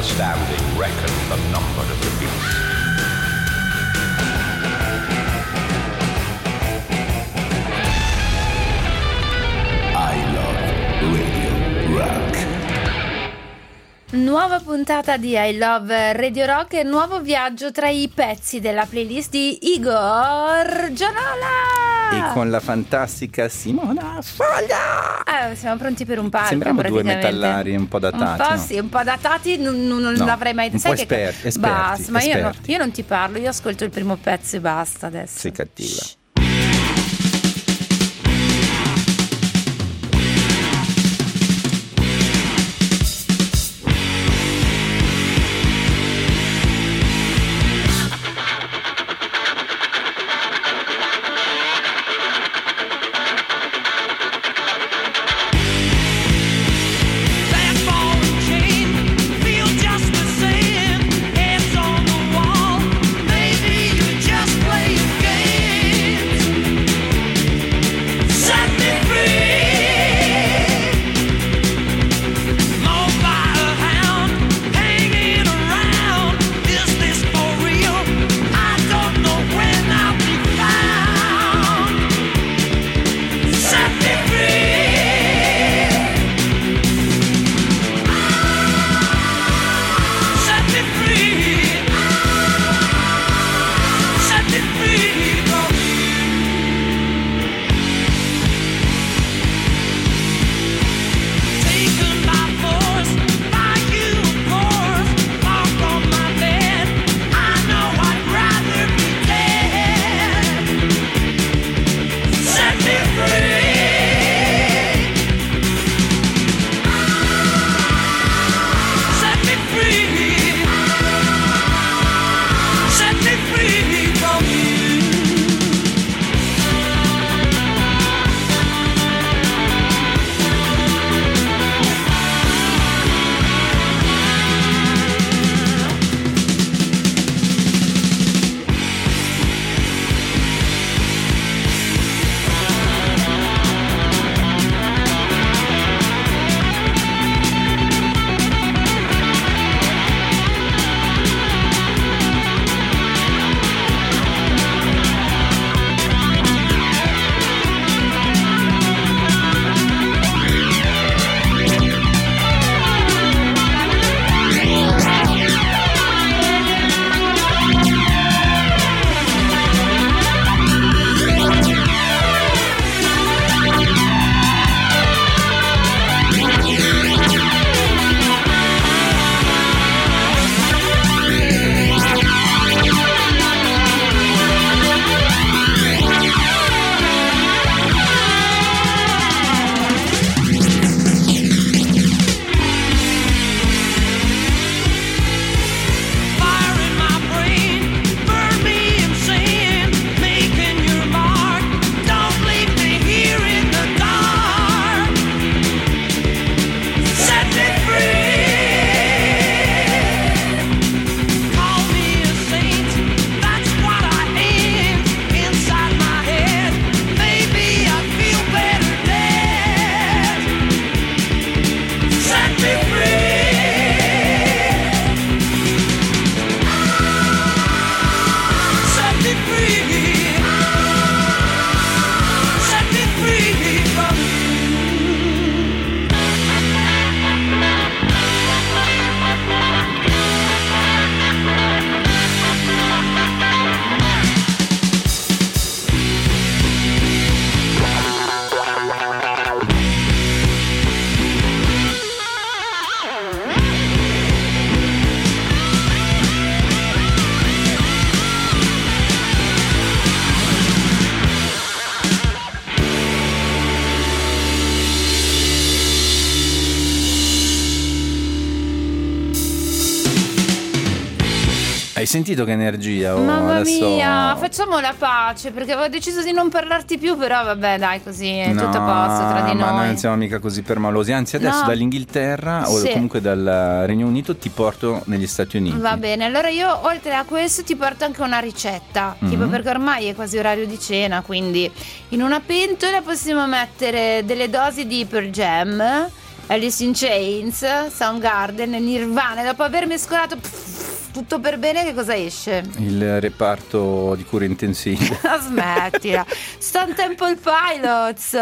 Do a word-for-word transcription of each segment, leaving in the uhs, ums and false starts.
understanding reckon the number of the beast. I love Radio Rock. Nuova puntata di I Love Radio Rock e nuovo viaggio tra i pezzi della playlist di Igor Gianola e con la fantastica Simona Foglia. Eh, siamo pronti per un palco. Sembriamo due metallari un po' datati. Un po' no? sì, un po' datati, non, non, non no, l'avrei mai un sai po' che esperti, esperti, basta, ma io, no, esperti. io non ti parlo, io ascolto il primo pezzo e basta adesso. Sei cattiva. Shh. Hai sentito che energia? Oh, Mamma adesso... mia, facciamo la pace, perché avevo deciso di non parlarti più, però vabbè dai, così è no, tutto a posto tra di ma noi. noi non siamo mica così permalosi. Anzi, adesso No. dall'Inghilterra Sì. o comunque dal Regno Unito ti porto negli Stati Uniti. Va bene, allora io oltre a questo ti porto anche una ricetta, Mhm. tipo perché ormai è quasi orario di cena, quindi in una pentola possiamo mettere delle dosi di Pearl Jam Alice in Chains, Soundgarden, Nirvana. Dopo aver mescolato pff, tutto per bene, che cosa esce? Il reparto di cure intensive. Smettila. Stone Temple Pilots.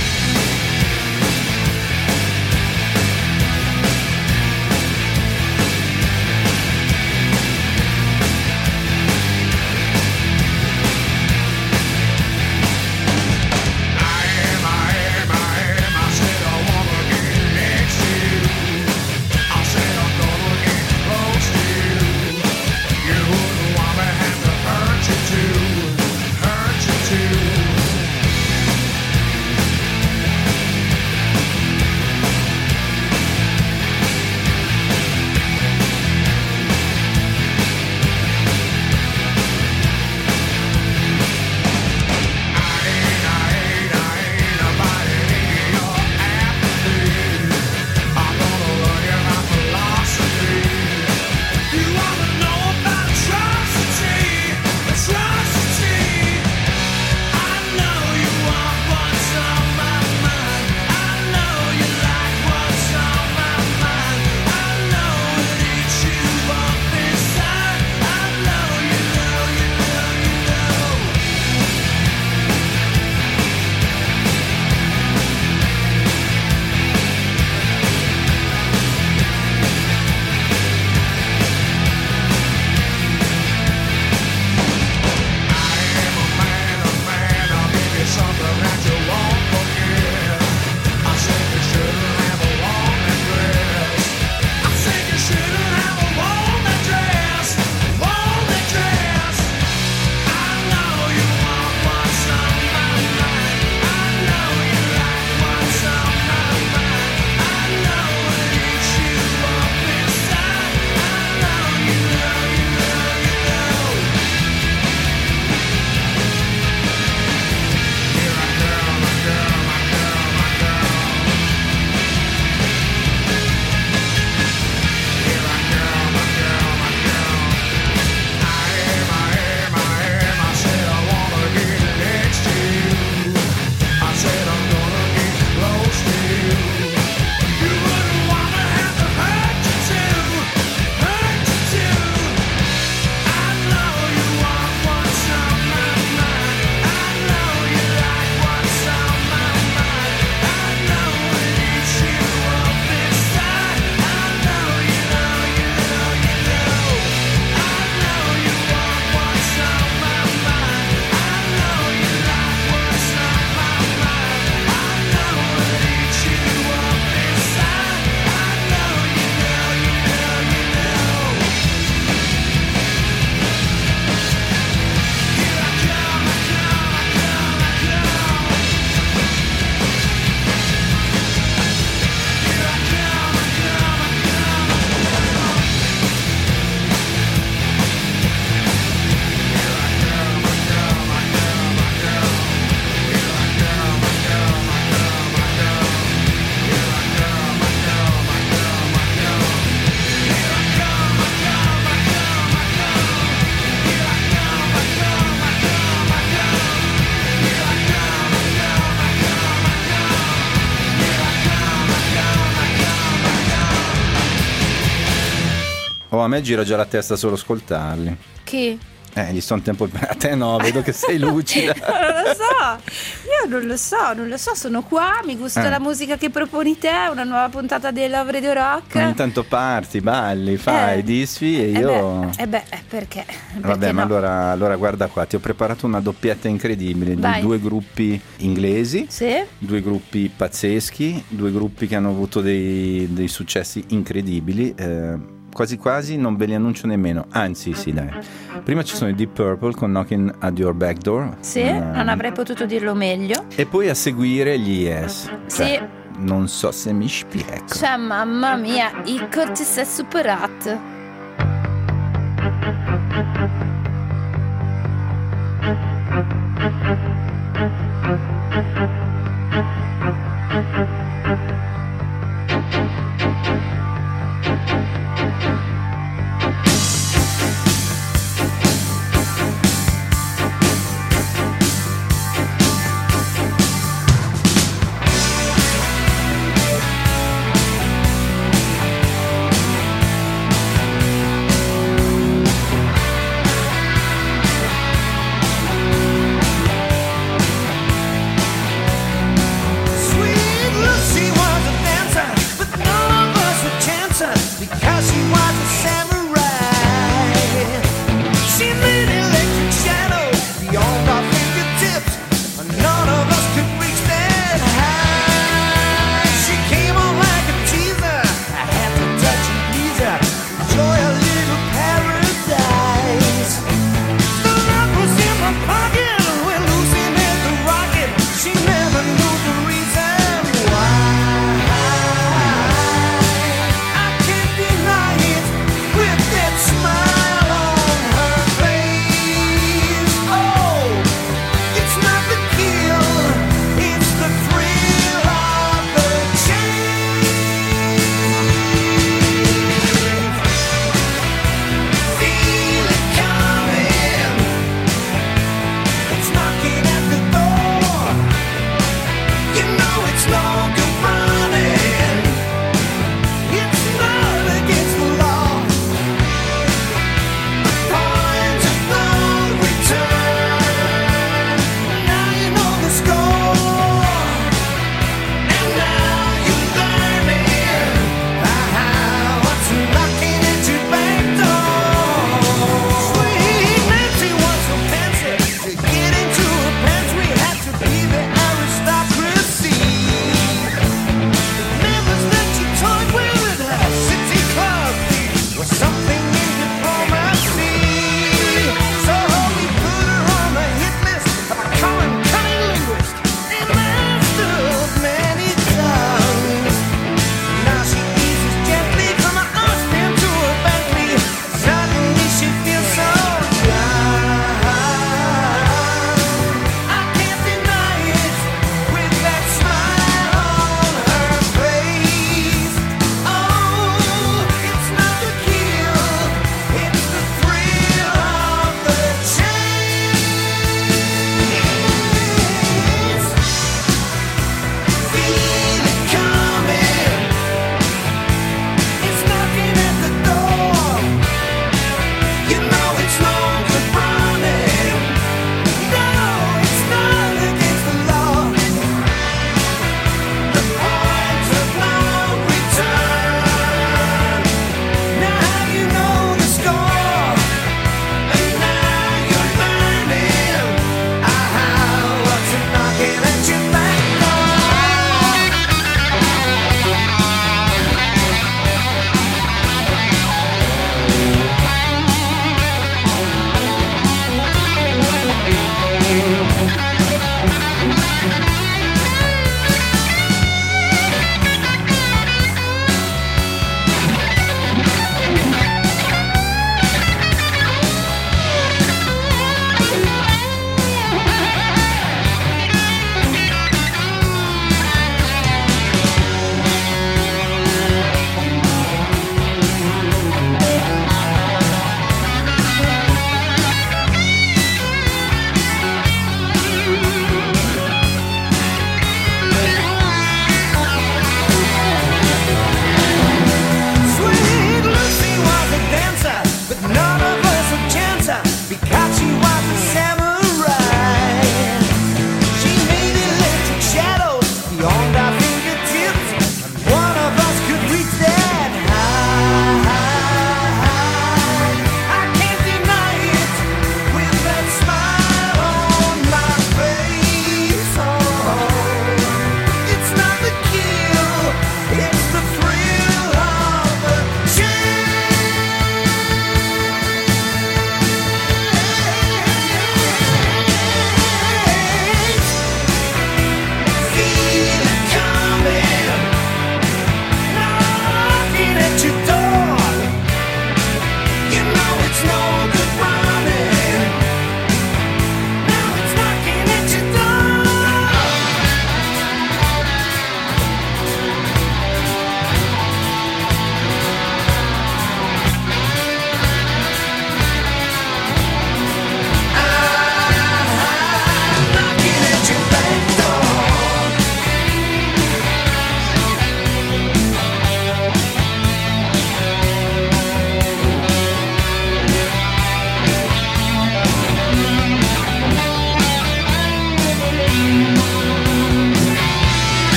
Oh, a me gira già la testa solo ascoltarli. Chi? Eh, gli sto un tempo. A te no, vedo che sei lucida. Non lo so, io non lo so, non lo so, sono qua, mi gusta Eh. la musica che proponi te, una nuova puntata di Love Radio Rock. Ogni tanto parti, balli, fai, Eh. disfi e Eh io. beh, eh beh, eh, perché? Vabbè, Perché ma no? allora, allora guarda qua, ti ho preparato una doppietta incredibile di Vai. due gruppi inglesi, Sì? due gruppi pazzeschi, due gruppi che hanno avuto dei, dei successi incredibili. eh, quasi quasi non ve li annuncio nemmeno, anzi sì dai. Prima ci sono i Deep Purple con Knocking at Your Back Door. Sì, Eh, non avrei potuto dirlo meglio. E poi a seguire gli Yes. Sì. Non so se mi spiego. Cioè, mamma mia, Icor ti sei superato.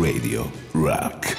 Radio Rock.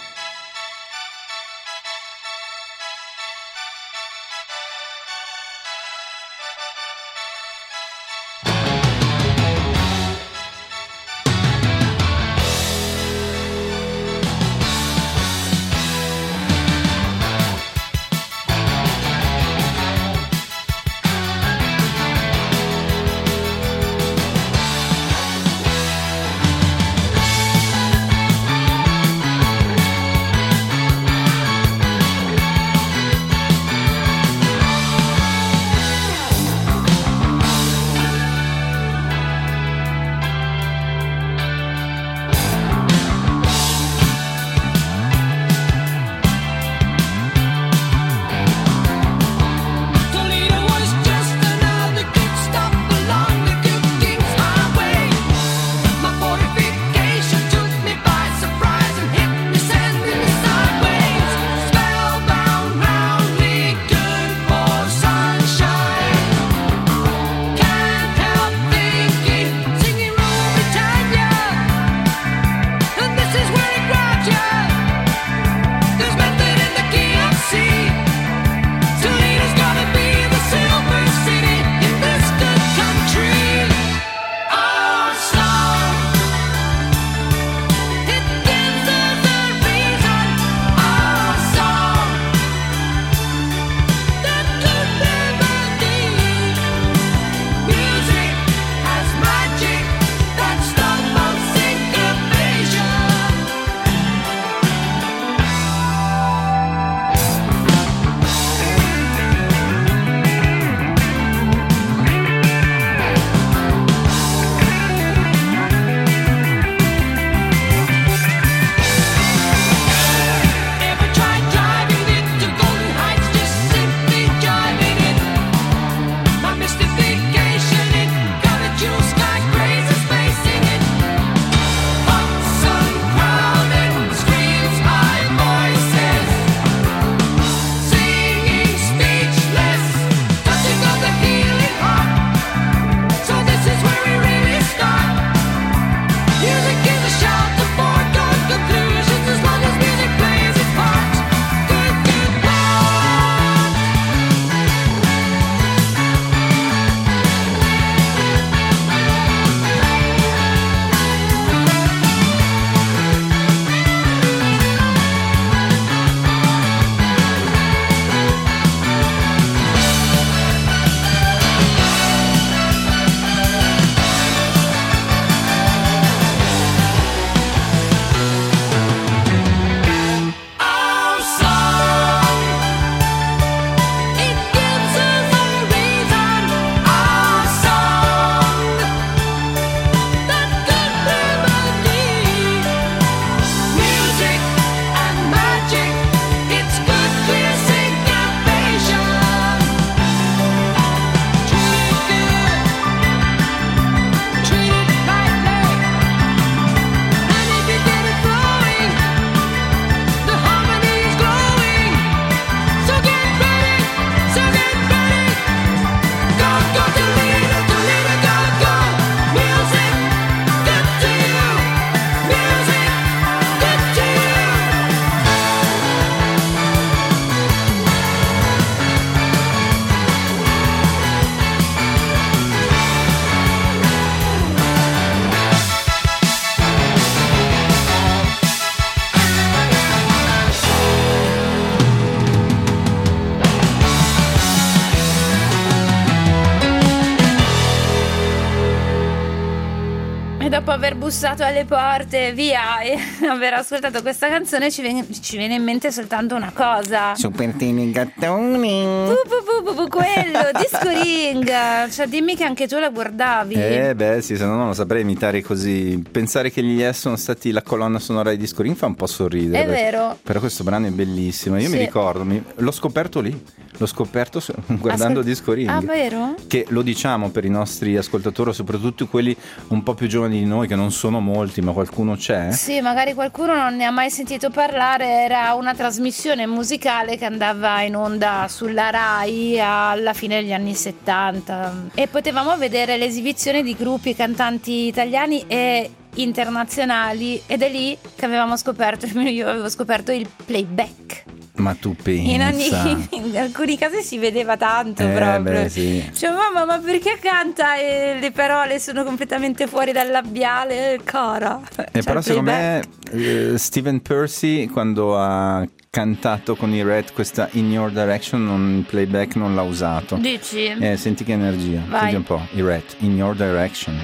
dopo aver bussato alle porte, via, e aver ascoltato questa canzone, ci viene, ci viene in mente soltanto una cosa. Supertini gattoni. Bu, bu, bu, bu, bu, quello, Disco Ring. Cioè, dimmi che anche tu la guardavi. Eh beh sì, se no non lo saprei imitare così. Pensare che gli Yes sono stati la colonna sonora di Disco Ring fa un po' sorridere. È vero. Però questo brano è bellissimo. Io sì. mi ricordo, mi, l'ho scoperto lì. L'ho scoperto guardando Ascol- Disco Ring. Ah, vero? Che lo diciamo per i nostri ascoltatori, soprattutto quelli un po' più giovani di noi, che non sono molti, ma qualcuno c'è. Sì, magari qualcuno non ne ha mai sentito parlare. Era una trasmissione musicale che andava in onda sulla Rai alla fine degli anni settanta e potevamo vedere le esibizioni di gruppi cantanti italiani e internazionali, ed è lì che avevamo scoperto, io avevo scoperto il playback. Ma tu pensa. In, ogni, in alcuni casi si vedeva tanto eh, proprio. Beh, sì. Cioè, mamma, ma perché canta e le parole sono completamente fuori dal labiale, cara? E C'è però il secondo playback. me eh, Steven Percy, quando ha cantato con i Red questa In Your Direction, non, il playback non l'ha usato. Dici? Eh, senti che energia. Vai. Senti un po', i Red, In Your Direction.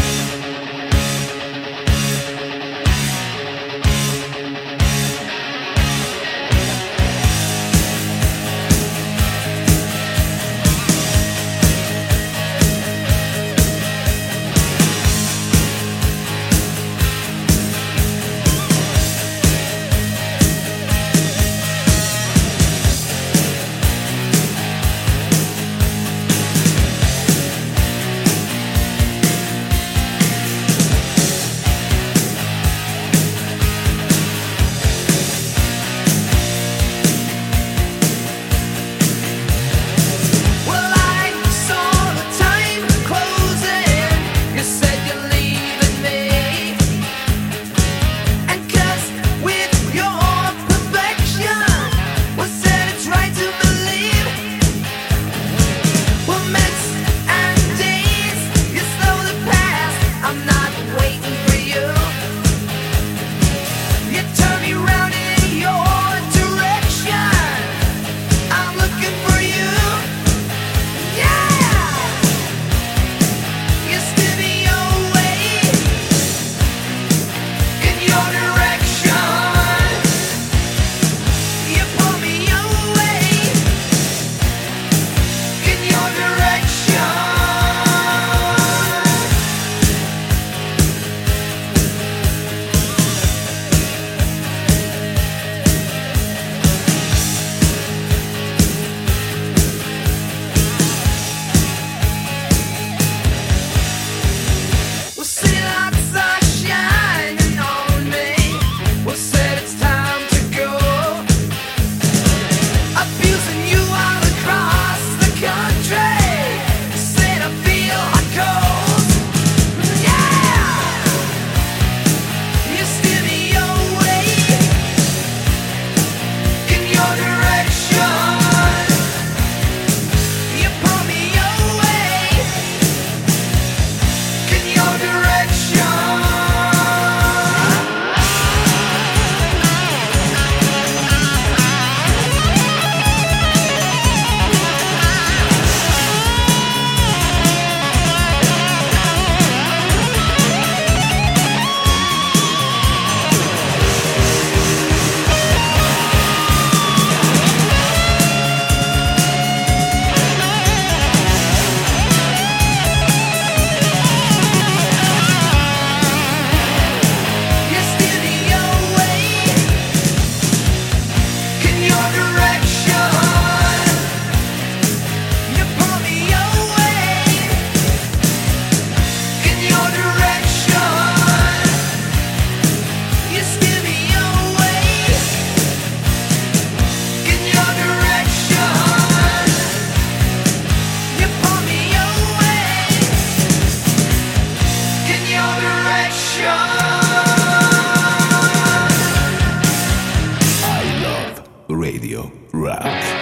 Radio Rock.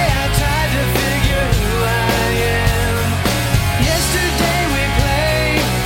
Yesterday we played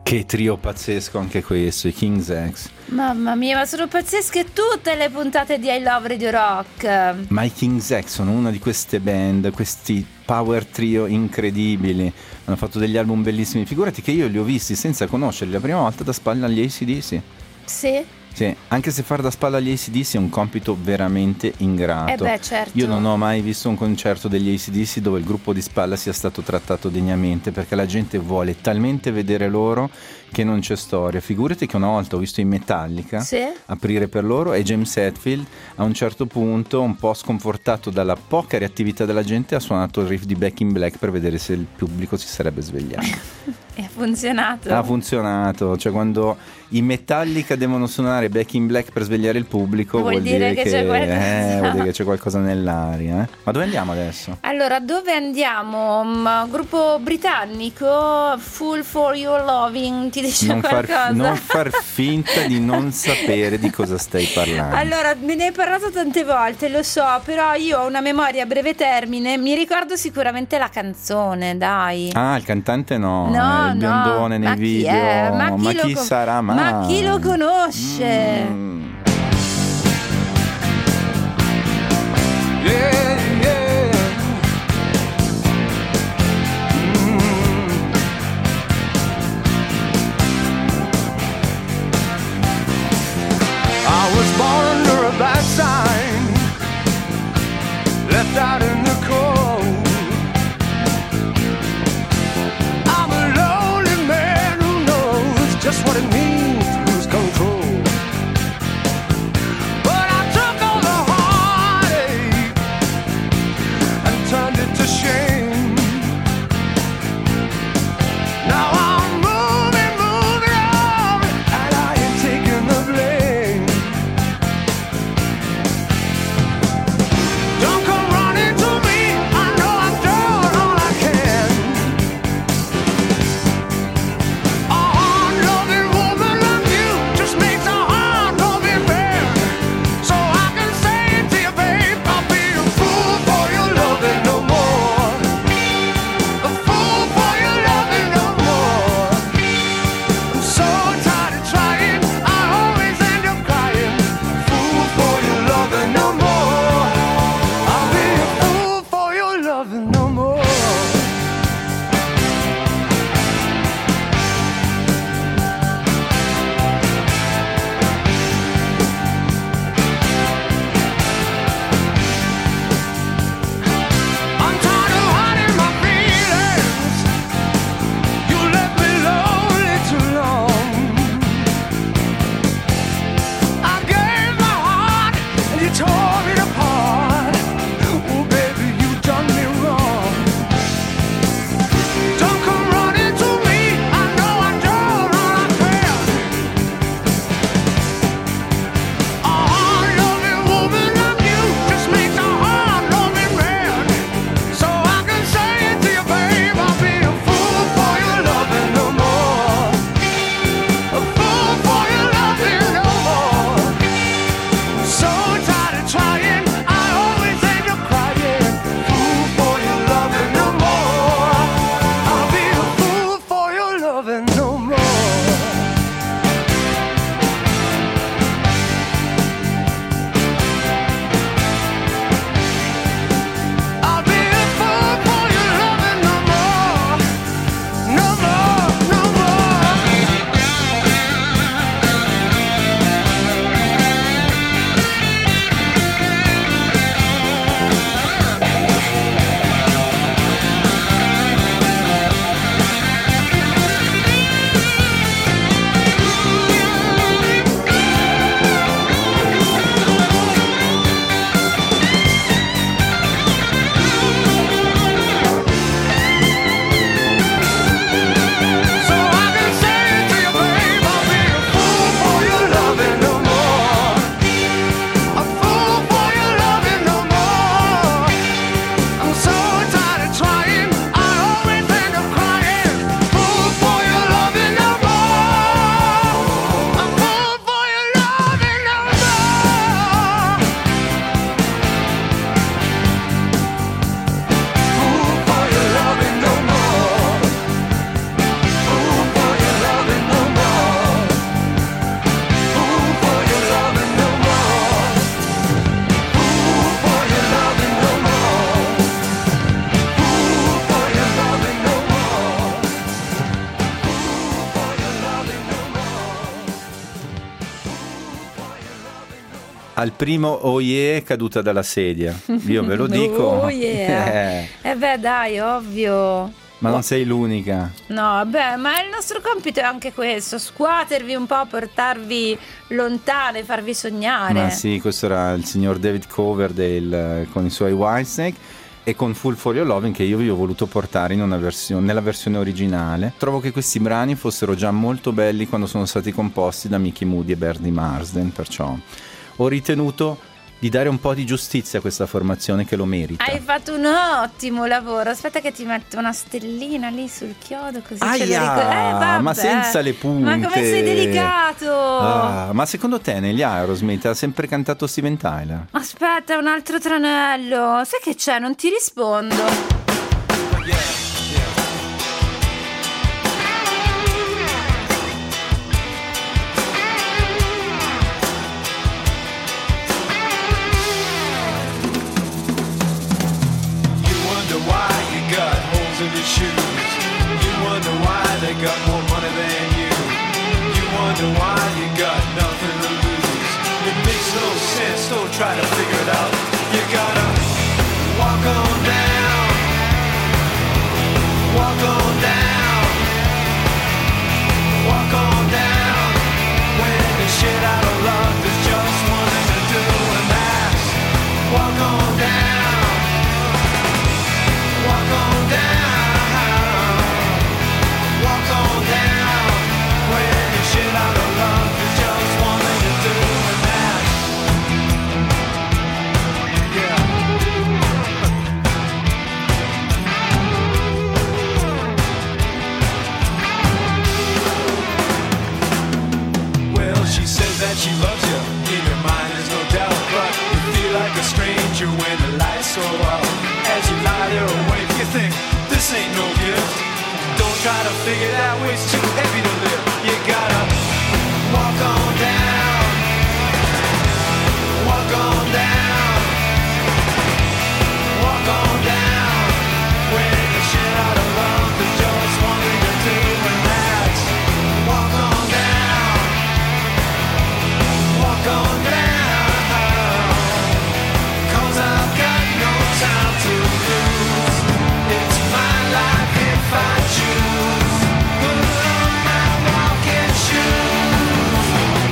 Che trio pazzesco anche questo, i King's X. Mamma mia, ma sono pazzesche tutte le puntate di I Love Radio Rock. Ma i King's X sono una di queste band, questi power trio incredibili. Hanno fatto degli album bellissimi. Figurati che io li ho visti senza conoscerli la prima volta da spalla agli A C D C. Sì? Sì, anche se far da spalla agli A C D C è un compito veramente ingrato. Eh beh, certo. Io non ho mai visto un concerto degli A C D C dove il gruppo di spalla sia stato trattato degnamente, perché la gente vuole talmente vedere loro che non c'è storia. Figurati che una volta ho visto i Metallica Sì? aprire per loro e James Hetfield a un certo punto, un po' sconfortato dalla poca reattività della gente, ha suonato il riff di Back in Black per vedere se il pubblico si sarebbe svegliato. E ha funzionato. Ha funzionato, cioè quando i Metallica devono suonare Back in Black per svegliare il pubblico Vuol vuol, dire che c'è qualcosa. eh, vuol dire che c'è qualcosa nell'aria. Eh? Ma dove andiamo adesso? Allora, dove andiamo? Um, gruppo britannico, Full for Your Loving, ti dice Non far, qualcosa? non far finta di non sapere di cosa stai parlando. Allora, me ne hai parlato tante volte, lo so, però io ho una memoria a breve termine, mi ricordo sicuramente la canzone, dai. Ah, il cantante no, No, il biondone no, nei ma chi video. è? Ma chi, ma lo chi con- sarà mai? Ma chi lo conosce? Mm. Yeah, yeah. Mm. I was born under a bad sign, left out in the cold. I'm a lonely man who knows just what it means to lose control. Al primo oh yeah è caduta dalla sedia, io ve lo dico. Oh yeah. Eh, Eh beh, dai, ovvio. ma non sei l'unica. No, vabbè, ma il nostro compito è anche questo, scuotervi un po', portarvi lontane, farvi sognare. Ma sì, questo era il signor David Coverdale con i suoi Whitesnake e con Full for Your Loving, che io vi ho voluto portare in una versione, nella versione originale. Trovo che questi brani fossero già molto belli quando sono stati composti da Mickey Moody e Bernie Marsden, perciò ho ritenuto di dare un po' di giustizia a questa formazione che lo merita. Hai fatto un ottimo lavoro. Aspetta che ti metto una stellina lì sul chiodo, così ce lo Aia, ricordo. Eh, vabbè. ma senza le punte. Ma come sei delicato. Ah, ma secondo te negli Aerosmith ha sempre cantato Steven Tyler? Aspetta, un altro tranello. Sai che c'è? Non ti rispondo. In your shoes, you wonder why they got more money than you. You wonder why you got nothing to lose. It makes no sense, don't try to figure it out. You gotta walk on down, walk on down, walk on down. When the shit out of love is just one thing to do, and that's walk on down, walk on down. She loves you, in your mind there's no doubt, but you feel like a stranger when the lights go out. As you lie there awake, you think, this ain't no gift. Don't try to figure it out, it's too heavy to live. You gotta walk on down, walk on down, walk on down. When the shit out of love is just one thing to do, and that's walk on down. Walk on down, 'cause I've got no time to lose. It's my life if I choose. Put on my walking shoes.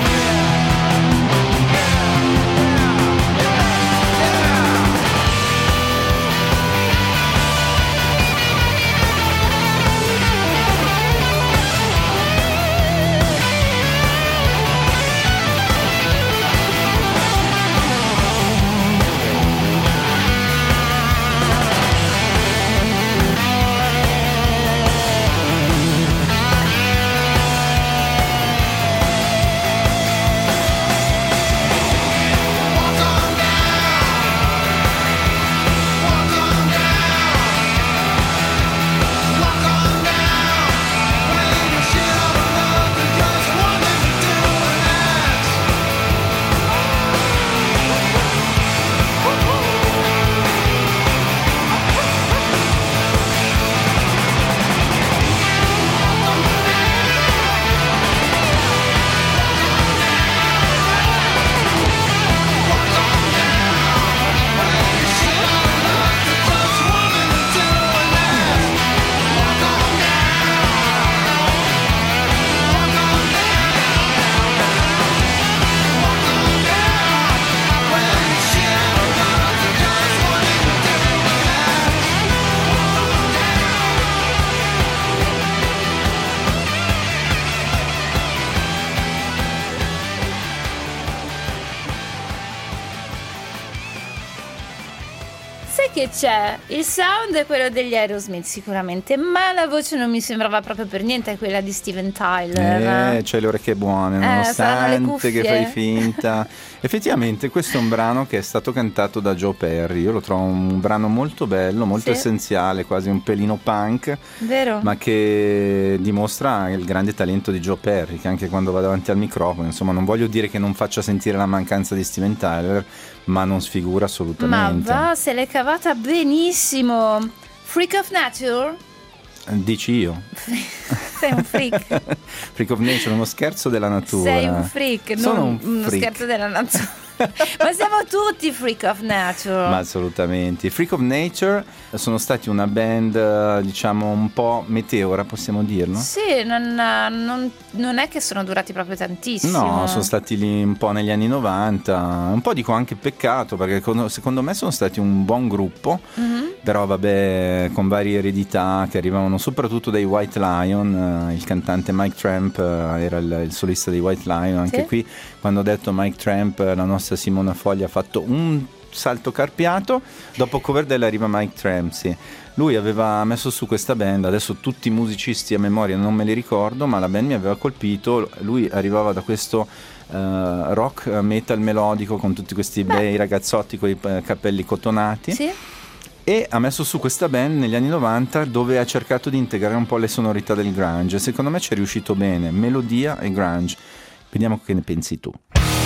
Che c'è? Il sound è quello degli Aerosmith sicuramente, ma la voce non mi sembrava proprio per niente quella di Steven Tyler. Eh, c'hai le orecchie buone, Eh, saranno le nonostante che cuffie. fai finta. Effettivamente questo è un brano che è stato cantato da Joe Perry. Io lo trovo un brano molto bello, molto Sì. essenziale, quasi un pelino punk, Vero? ma che dimostra il grande talento di Joe Perry, che anche quando va davanti al microfono, insomma, non voglio dire che non faccia sentire la mancanza di Steven Tyler, ma non sfigura Ma assolutamente. va, se l'è cavata benissimo. Freak of Nature? Dici io. Sei un freak. Freak of Nature, uno scherzo della natura. Sei un freak, Sono non un uno freak. scherzo della natura. Ma siamo tutti freak of nature. Ma assolutamente. I Freak of Nature sono stati una band, diciamo, un po' meteora, possiamo dirlo? Sì, non, non, non è che sono durati proprio tantissimo. No, sono stati lì un po' negli anni novanta. Un po' dico anche peccato, perché secondo me sono stati un buon gruppo. Mm-hmm. Però vabbè, con varie eredità che arrivavano soprattutto dai White Lion. Il cantante Mike Tramp era il, il solista dei White Lion. Anche sì. Qui, quando ho detto Mike Tramp, la nostra Simona Foglia ha fatto un salto carpiato. Dopo Coverdale arriva Mike Tramp, sì. Lui aveva messo su questa band, adesso tutti i musicisti a memoria non me li ricordo, ma la band mi aveva colpito. Lui arrivava da questo uh, rock metal melodico con tutti questi Beh. bei ragazzotti con i capelli cotonati. Sì. E ha messo su questa band negli anni novanta, dove ha cercato di integrare un po' le sonorità del grunge. Secondo me ci è riuscito bene, melodia e grunge. Vediamo che ne pensi tu.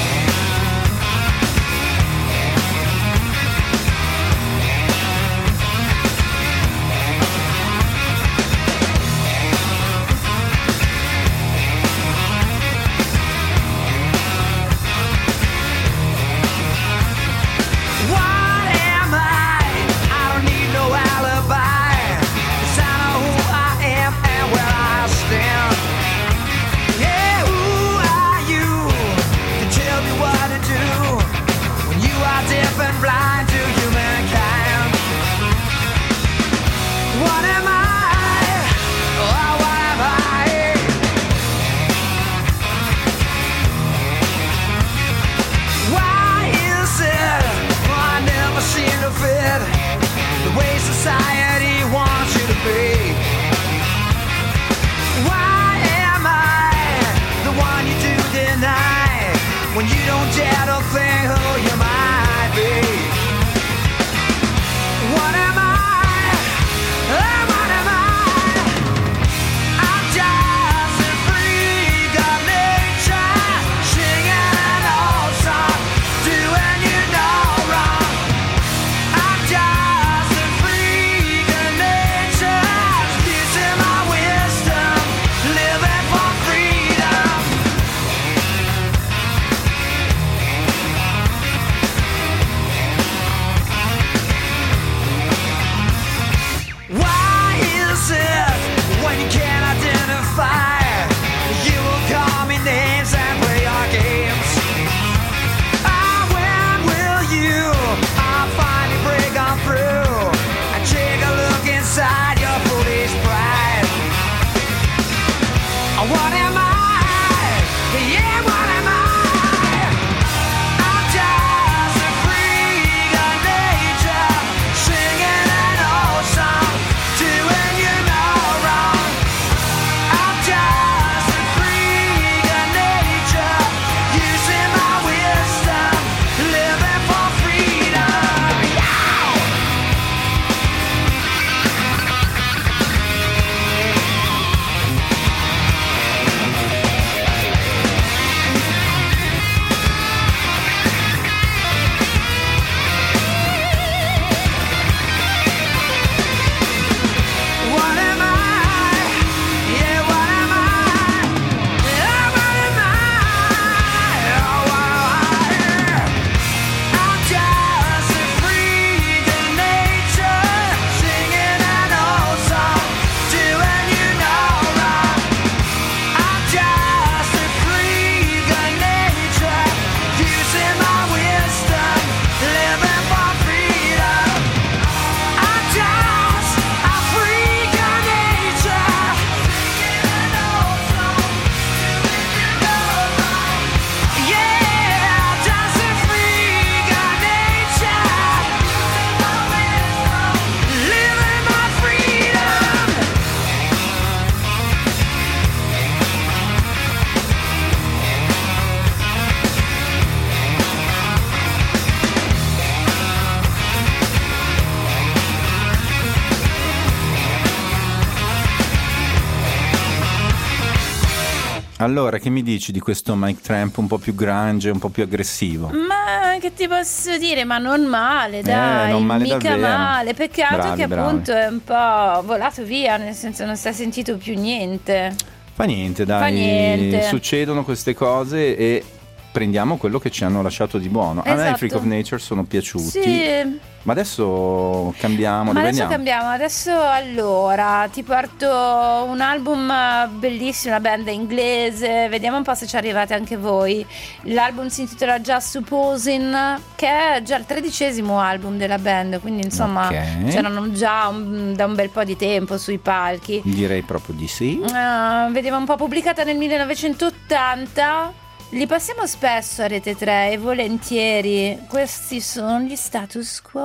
Allora, che mi dici di questo Mike Tramp un po' più grunge, un po' più aggressivo? Ma che ti posso dire? Ma non male, dai, eh, non male mica davvero. male. Peccato bravi, che bravi. appunto è un po' volato via, nel senso non si è sentito più niente. Fa niente, dai, Fa niente. Succedono queste cose e prendiamo quello che ci hanno lasciato di buono. Esatto. A me i Freak of Nature sono piaciuti. Sì. Ma adesso cambiamo. Ma dove adesso andiamo? cambiamo, adesso allora ti porto un album bellissimo, una band inglese, vediamo un po' se ci arrivate anche voi. L'album si intitola Just Supposing, che è già il tredicesimo album della band, quindi insomma Ok. c'erano già un- da un bel po' di tempo sui palchi. Direi proprio di sì. Uh, vediamo un po', pubblicata nel millenovecentottanta. Li passiamo spesso a Rete tre e volentieri. Questi sono gli Status Quo.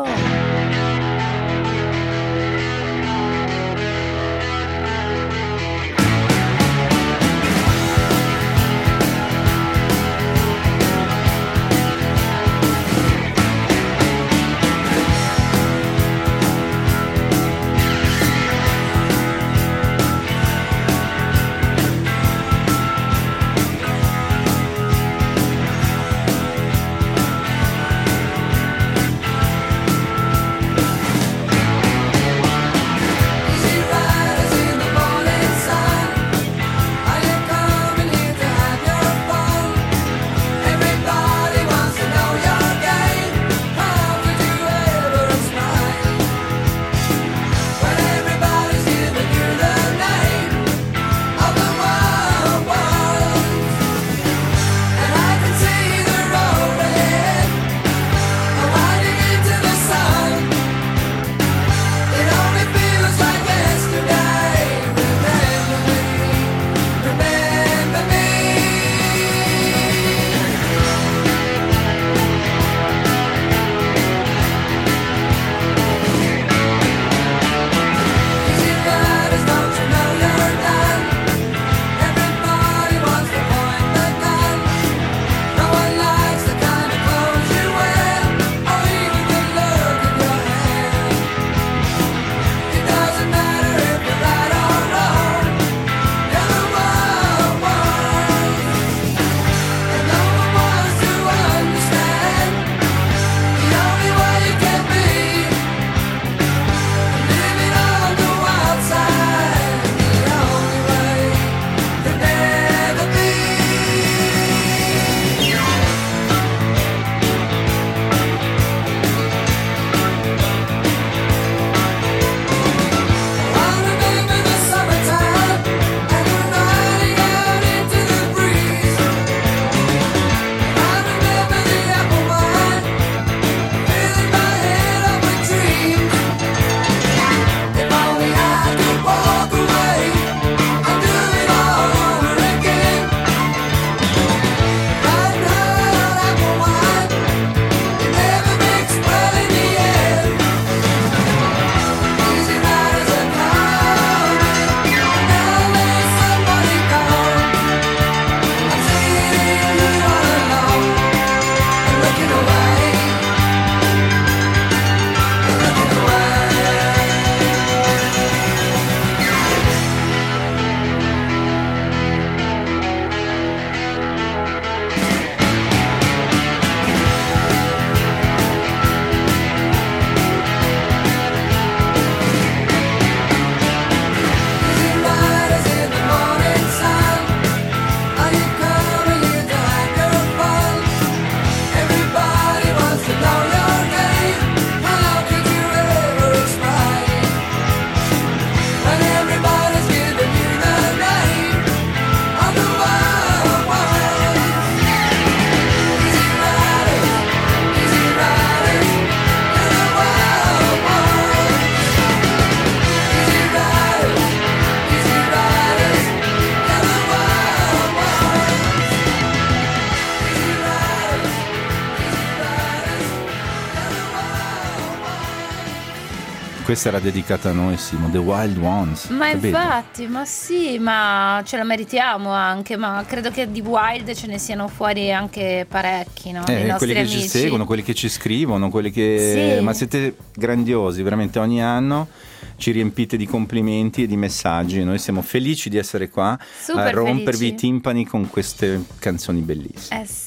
Questa era dedicata a noi, Simo, The Wild Ones. Ma capito? infatti, ma sì, ma ce la meritiamo anche, ma credo che di Wild ce ne siano fuori anche parecchi, no? Eh, I nostri quelli che amici. ci seguono, quelli che ci scrivono, quelli che... Sì. Ma siete grandiosi, veramente ogni anno ci riempite di complimenti e di messaggi. Noi siamo felici di essere qua Super a rompervi felici. i timpani con queste canzoni bellissime. Eh sì.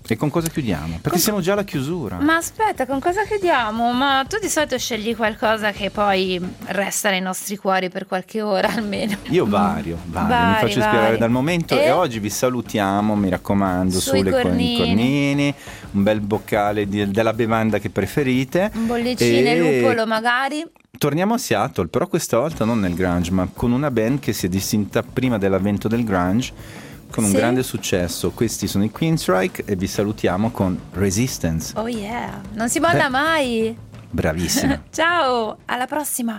E con cosa chiudiamo? Perché Con- siamo già alla chiusura. Ma aspetta, con cosa chiudiamo? Ma tu di solito scegli qualcosa che poi resta nei nostri cuori per qualche ora almeno. Io vario, vario, Vari, mi faccio ispirare vari. dal momento e? E? oggi vi salutiamo, mi raccomando, Sui sulle cornini. cornini, un bel boccale di- della bevanda che preferite. Un bollicine, E lupolo magari. Torniamo a Seattle, però questa volta non nel grunge, ma con una band che si è distinta prima dell'avvento del grunge, con un Sì. grande successo. Questi sono i Queensryche e vi salutiamo con Resistance. Oh yeah, non si molla Beh. mai. Bravissima. Ciao, alla prossima.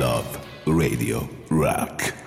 Love Radio Rock.